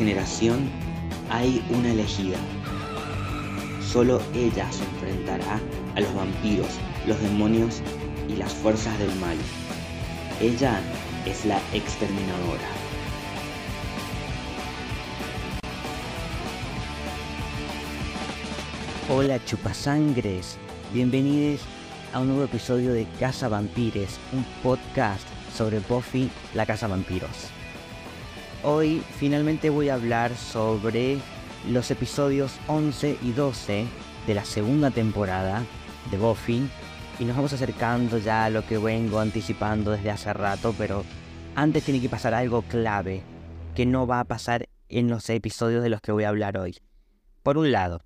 generación hay una elegida. Solo ella se enfrentará a los vampiros, los demonios y las fuerzas del mal. Ella es la exterminadora. Hola chupasangres, bienvenidos a un nuevo episodio de Casa Vampires, un podcast sobre Buffy, la Casa Vampiros. Hoy finalmente voy a hablar sobre los episodios 11 y 12 de la segunda temporada de Buffy y nos vamos acercando ya a lo que vengo anticipando desde hace rato, pero antes tiene que pasar algo clave que no va a pasar en los episodios de los que voy a hablar hoy. Por un lado,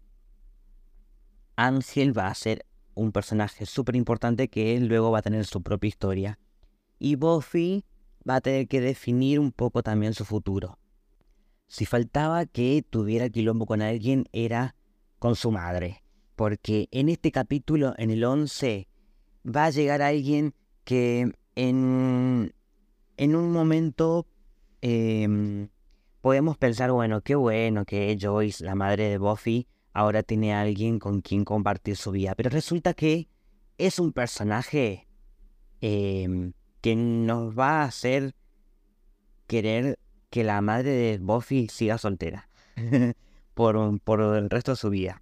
Ángel va a ser un personaje súper importante que luego va a tener su propia historia. Y Buffy va a tener que definir un poco también su futuro. Si faltaba que tuviera quilombo con alguien era con su madre. Porque en este capítulo, en el 11, va a llegar alguien que en un momento podemos pensar, bueno que Joyce, la madre de Buffy, ahora tiene a alguien con quien compartir su vida. Pero resulta que es un personaje que nos va a hacer querer que la madre de Buffy siga soltera por el resto de su vida.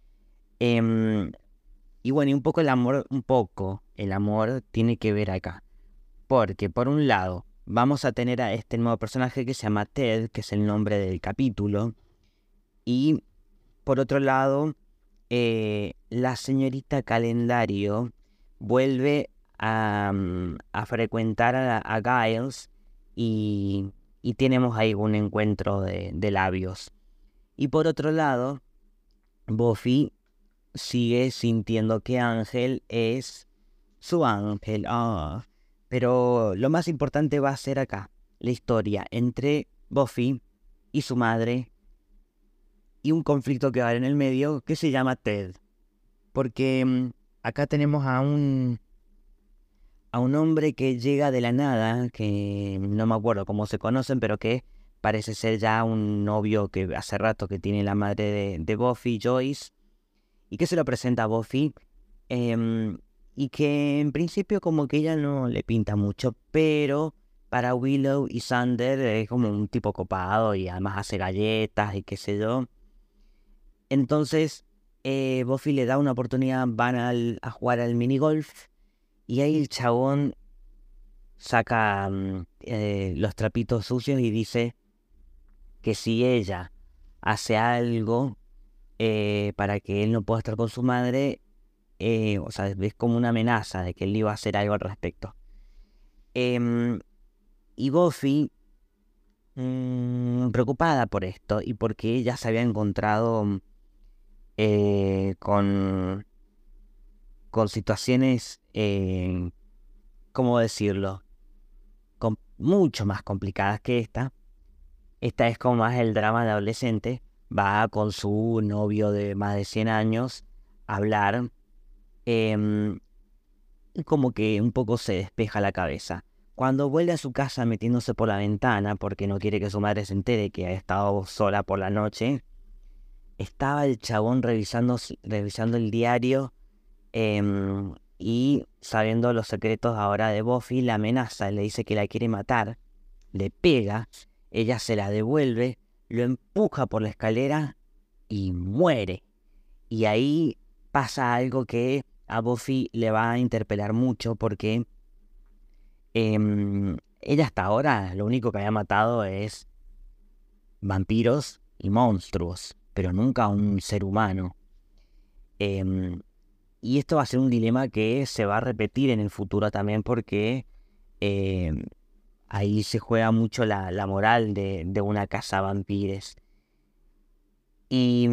Y bueno, y un poco el amor tiene que ver acá. Porque por un lado vamos a tener a este nuevo personaje que se llama Ted, que es el nombre del capítulo. Y por otro lado, la señorita Calendario vuelve a frecuentar a Giles y tenemos ahí un encuentro de labios. Y por otro lado, Buffy sigue sintiendo que Ángel es su ángel. Pero lo más importante va a ser acá, la historia entre Buffy y su madre y un conflicto que va a haber en el medio que se llama Ted. Porque acá tenemos a un hombre que llega de la nada, que no me acuerdo cómo se conocen, pero que parece ser ya un novio que hace rato que tiene la madre de Buffy, Joyce, y que se lo presenta a Buffy, y que en principio como que ella no le pinta mucho, pero para Willow y Xander es como un tipo copado y además hace galletas y qué sé yo. Entonces Buffy le da una oportunidad, van a jugar al minigolf y ahí el chabón saca los trapitos sucios y dice que si ella hace algo para que él no pueda estar con su madre, o sea, es como una amenaza de que él iba a hacer algo al respecto. Y Buffy, preocupada por esto y porque ella se había encontrado con situaciones, ¿cómo decirlo? Mucho más complicadas que esta. Esta es como más el drama de adolescente. Va con su novio de más de 100 años a hablar. Y como que un poco se despeja la cabeza. Cuando vuelve a su casa metiéndose por la ventana porque no quiere que su madre se entere que ha estado sola por la noche, estaba el chabón revisando el diario y sabiendo los secretos ahora de Buffy, la amenaza, le dice que la quiere matar, le pega, ella se la devuelve, lo empuja por la escalera y muere. Y ahí pasa algo que a Buffy le va a interpelar mucho porque ella hasta ahora lo único que había matado es vampiros y monstruos, pero nunca un ser humano. Y esto va a ser un dilema que se va a repetir en el futuro también porque ahí se juega mucho la moral de una casa vampires. Y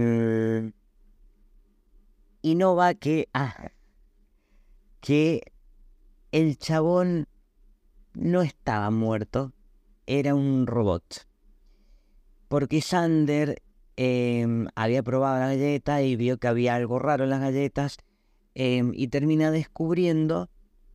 no va que el chabón no estaba muerto, era un robot. Porque Xander había probado la galleta y vio que había algo raro en las galletas y termina descubriendo,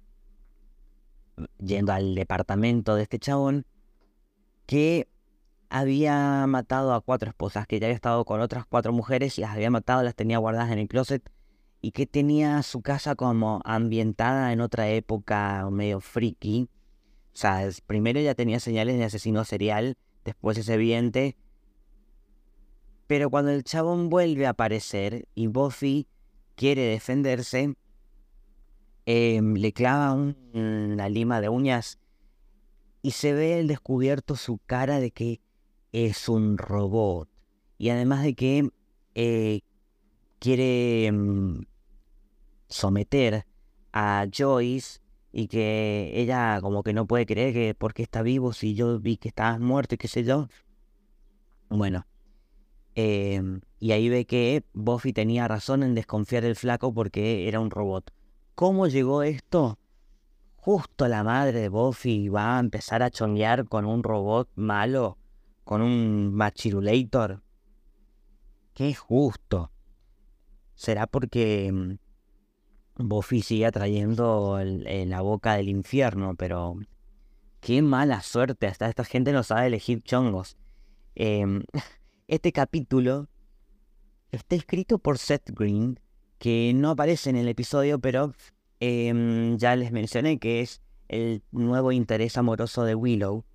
yendo al departamento de este chabón, que había matado a 4 esposas, que ya había estado con otras 4 mujeres y las había matado, las tenía guardadas en el closet y que tenía su casa como ambientada en otra época medio friki. O sea, primero ya tenía señales de asesino serial, después es evidente. Pero cuando el chabón vuelve a aparecer y Buffy quiere defenderse, le clava una lima de uñas y se ve al descubierto su cara de que es un robot. Y además de que quiere someter a Joyce y que ella como que no puede creer que por qué está vivo si yo vi que estabas muerto y qué sé yo. Bueno, y ahí ve que Buffy tenía razón en desconfiar del flaco porque era un robot. ¿Cómo llegó esto? Justo la madre de Buffy va a empezar a chonguear con un robot malo, con un Machirulator. Qué justo. ¿Será porque Buffy sigue atrayendo la boca del infierno? Pero qué mala suerte, hasta esta gente no sabe elegir chongos. Este capítulo está escrito por Seth Green, que no aparece en el episodio, pero ya les mencioné que es el nuevo interés amoroso de Willow.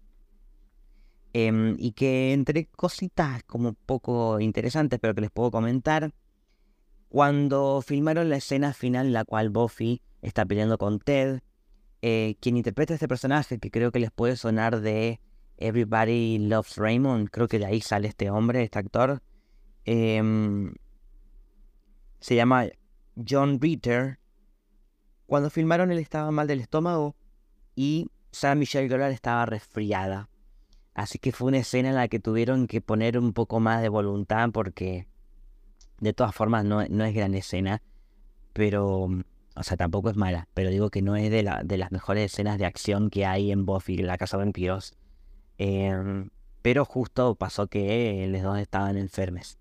Y que entre cositas como poco interesantes, pero que les puedo comentar, cuando filmaron la escena final en la cual Buffy está peleando con Ted, quien interpreta a este personaje, que creo que les puede sonar de Everybody Loves Raymond, creo que de ahí sale este hombre, este actor, se llama John Ritter. Cuando filmaron él estaba mal del estómago y Sarah Michelle Gellar estaba resfriada. Así que fue una escena en la que tuvieron que poner un poco más de voluntad porque de todas formas no es gran escena, pero, o sea, tampoco es mala, pero digo que no es de las mejores escenas de acción que hay en Buffy, la Casa de Vampiros. Pero justo pasó que los dos estaban enfermos.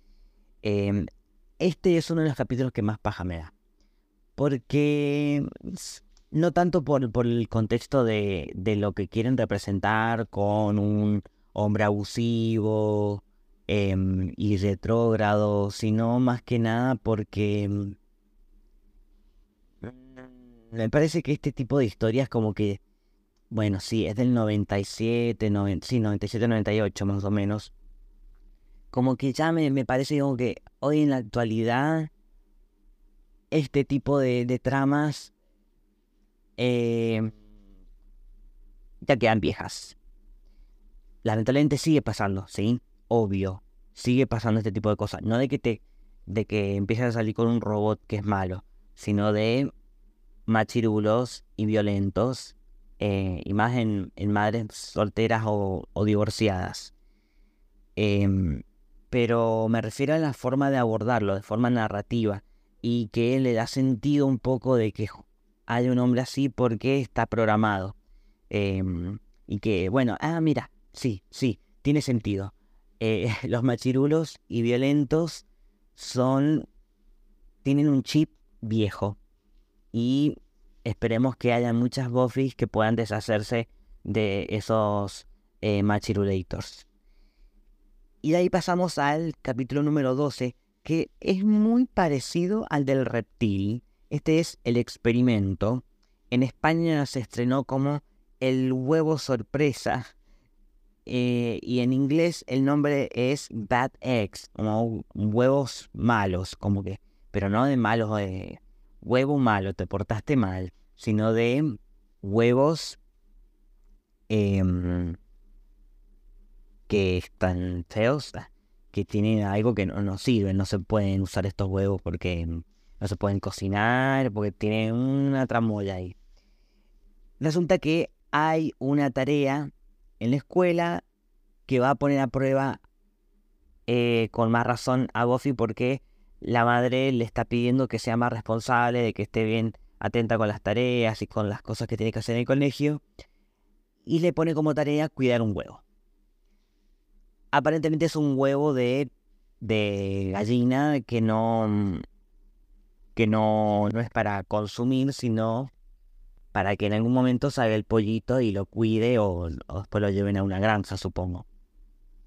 Este es uno de los capítulos que más paja me da. Porque no tanto por el contexto de lo que quieren representar con un hombre abusivo y retrógrado, sino más que nada porque me parece que este tipo de historias como que, bueno, sí, es del 97, 97, 98 más o menos. Como que ya me parece como que hoy en la actualidad este tipo de tramas ya quedan viejas. Lamentablemente sigue pasando, ¿sí? Obvio, sigue pasando este tipo de cosas. No de que empieces a salir con un robot que es malo, sino de machirulos y violentos, y más en madres solteras o divorciadas. Pero me refiero a la forma de abordarlo, de forma narrativa, y que le da sentido un poco de que haya un hombre así porque está programado. Y que, bueno, mira, sí, tiene sentido. Los machirulos y violentos tienen un chip viejo. Y esperemos que haya muchas Buffys que puedan deshacerse de esos machirulators. Y de ahí pasamos al capítulo número 12, que es muy parecido al del reptil. Este es El Experimento. En España se estrenó como El Huevo Sorpresa. Y en inglés el nombre es Bad Eggs, como huevos malos, como que, pero no de malos de huevo malo, te portaste mal, sino de huevos que están feos, que tienen algo que no sirve, no se pueden usar estos huevos porque no se pueden cocinar, porque tienen una tramoya ahí. Resulta que hay una tarea en la escuela que va a poner a prueba con más razón a Buffy porque la madre le está pidiendo que sea más responsable, de que esté bien atenta con las tareas y con las cosas que tiene que hacer en el colegio, y le pone como tarea cuidar un huevo. Aparentemente es un huevo de gallina que no es para consumir, sino para que en algún momento salga el pollito y lo cuide o después lo lleven a una granja, supongo.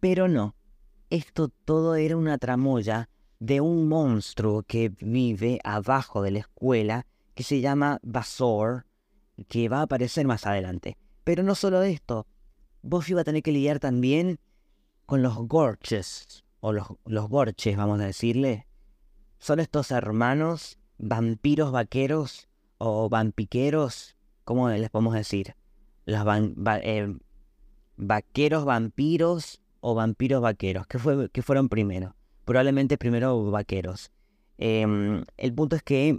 Pero no, esto todo era una tramoya de un monstruo que vive abajo de la escuela que se llama Basor, que va a aparecer más adelante. Pero no solo esto, Buffy va a tener que lidiar también con los Gorches, o los Gorches, vamos a decirle. Son estos hermanos vampiros vaqueros o vampiqueros, ¿cómo les podemos decir? Los vaqueros vampiros o vampiros vaqueros. ¿Qué fueron primero? Probablemente primero vaqueros. El punto es que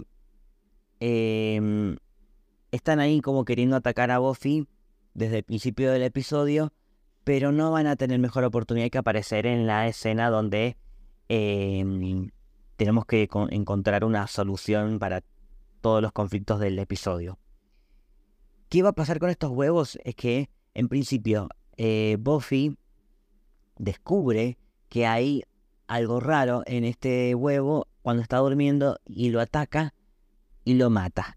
están ahí como queriendo atacar a Buffy desde el principio del episodio, pero no van a tener mejor oportunidad que aparecer en la escena donde tenemos que encontrar una solución para todos los conflictos del episodio. ¿Qué va a pasar con estos huevos? Es que, en principio, Buffy descubre que hay algo raro en este huevo cuando está durmiendo y lo ataca y lo mata.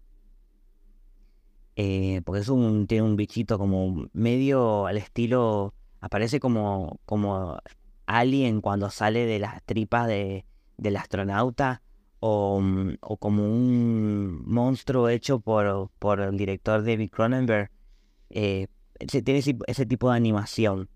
Porque tiene un bichito como medio al estilo, aparece como Alien cuando sale de las tripas del astronauta, o como un monstruo hecho por el director David Cronenberg. Tiene ese tipo de animación.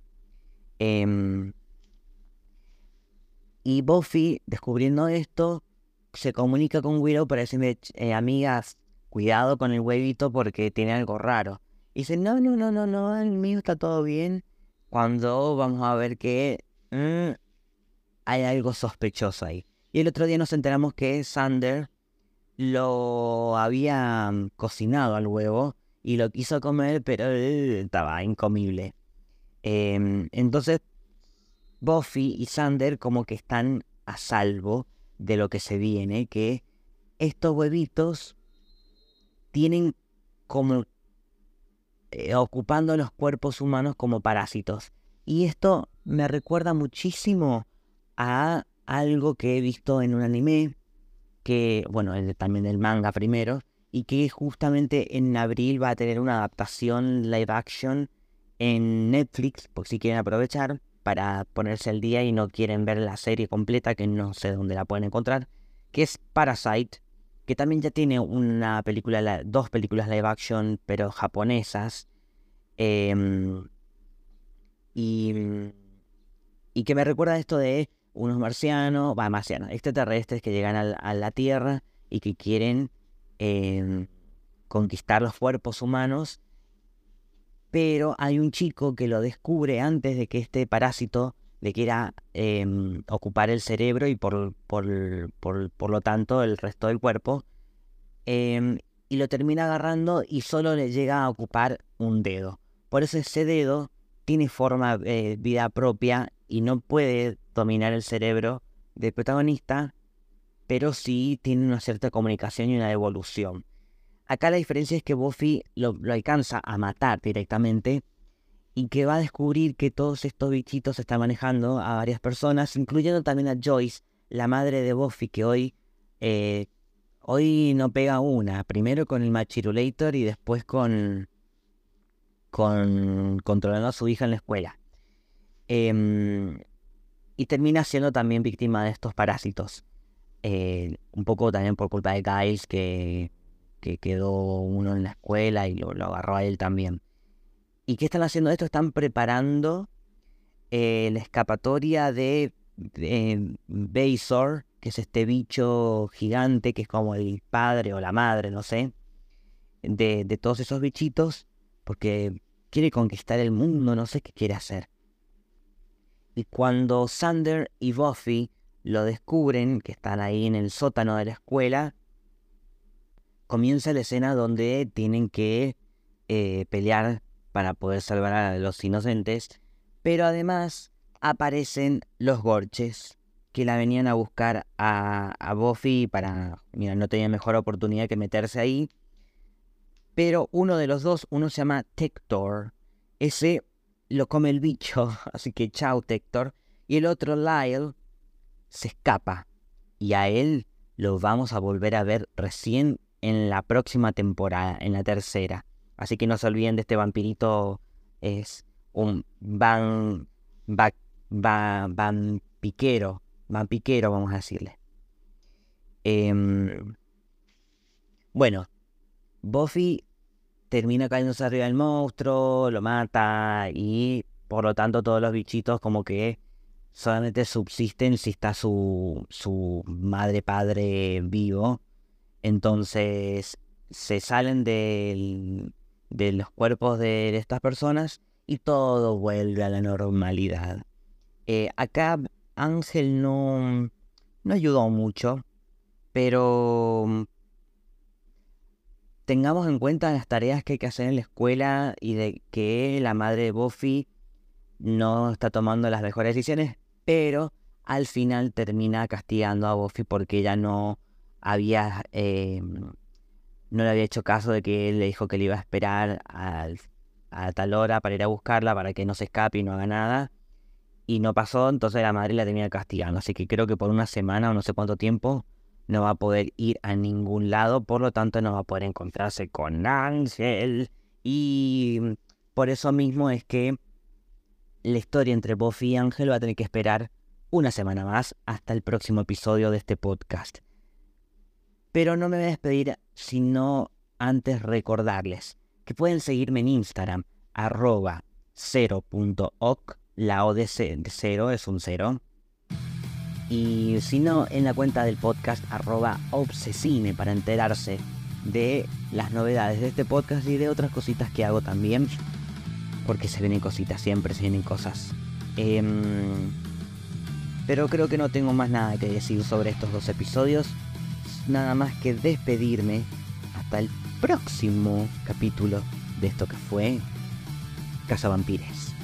Y Buffy, descubriendo esto, se comunica con Willow para decirle, amigas, cuidado con el huevito porque tiene algo raro. Y dice, no, el mío está todo bien. Cuando vamos a ver que hay algo sospechoso ahí. Y el otro día nos enteramos que Xander lo había cocinado al huevo y lo quiso comer, pero estaba incomible. Entonces Buffy y Xander como que están a salvo de lo que se viene, que estos huevitos tienen como ocupando los cuerpos humanos como parásitos. Y esto me recuerda muchísimo a algo que he visto en un anime, que, bueno, también del manga primero, y que justamente en abril va a tener una adaptación live action en Netflix, por si quieren aprovechar para ponerse al día y no quieren ver la serie completa, que no sé dónde la pueden encontrar, que es Parasite, que también ya tiene dos películas live action, pero japonesas, y que me recuerda esto de unos marcianos, extraterrestres que llegan a la Tierra y que quieren conquistar los cuerpos humanos, pero hay un chico que lo descubre antes de que este parásito le quiera ocupar el cerebro y por lo tanto el resto del cuerpo, y lo termina agarrando y solo le llega a ocupar un dedo. Por eso ese dedo tiene vida propia y no puede dominar el cerebro del protagonista, pero sí tiene una cierta comunicación y una evolución. Acá la diferencia es que Buffy lo alcanza a matar directamente y que va a descubrir que todos estos bichitos están manejando a varias personas, incluyendo también a Joyce, la madre de Buffy, que hoy no pega una. Primero con el Machirulator y después con controlando a su hija en la escuela. Y termina siendo también víctima de estos parásitos. Un poco también por culpa de Giles, que quedó uno en la escuela y lo agarró a él también. ¿Y qué están haciendo esto? Están preparando la escapatoria de Basor, que es este bicho gigante que es como el padre o la madre, no sé, de todos esos bichitos, porque quiere conquistar el mundo, no sé qué quiere hacer. Y cuando Xander y Buffy lo descubren, que están ahí en el sótano de la escuela, comienza la escena donde tienen que pelear para poder salvar a los inocentes, pero además aparecen los Gorches, que la venían a buscar a Buffy no tenía mejor oportunidad que meterse ahí, pero uno de los dos, uno se llama Tector, ese lo come el bicho, así que chao Tector, y el otro, Lyle, se escapa, y a él lo vamos a volver a ver recién en la próxima temporada, en la tercera. Así que no se olviden de este vampirito, es un Vampiro, vamos a decirle. Bueno, Buffy termina cayéndose arriba del monstruo, lo mata y por lo tanto todos los bichitos como que solamente subsisten si está su madre-padre vivo. Entonces se salen de los cuerpos de estas personas y todo vuelve a la normalidad. Acá Ángel no ayudó mucho, pero tengamos en cuenta las tareas que hay que hacer en la escuela y de que la madre de Buffy no está tomando las mejores decisiones, pero al final termina castigando a Buffy porque ella no le había hecho caso de que él le dijo que le iba a esperar a tal hora para ir a buscarla, para que no se escape y no haga nada. Y no pasó, entonces la madre la termina castigando. Así que creo que por una semana o no sé cuánto tiempo no va a poder ir a ningún lado. Por lo tanto no va a poder encontrarse con Ángel. Y por eso mismo es que la historia entre Buffy y Ángel va a tener que esperar una semana más hasta el próximo episodio de este podcast. Pero no me voy a despedir sino antes recordarles que pueden seguirme en Instagram, @0.ok, la O de 0 es un 0. Y si no, en la cuenta del podcast @obsesine para enterarse de las novedades de este podcast y de otras cositas que hago también. Porque se vienen cositas, siempre se vienen cosas. Pero creo que no tengo más nada que decir sobre estos 2 episodios. Nada más que despedirme hasta el próximo capítulo de esto que fue Cazavampires.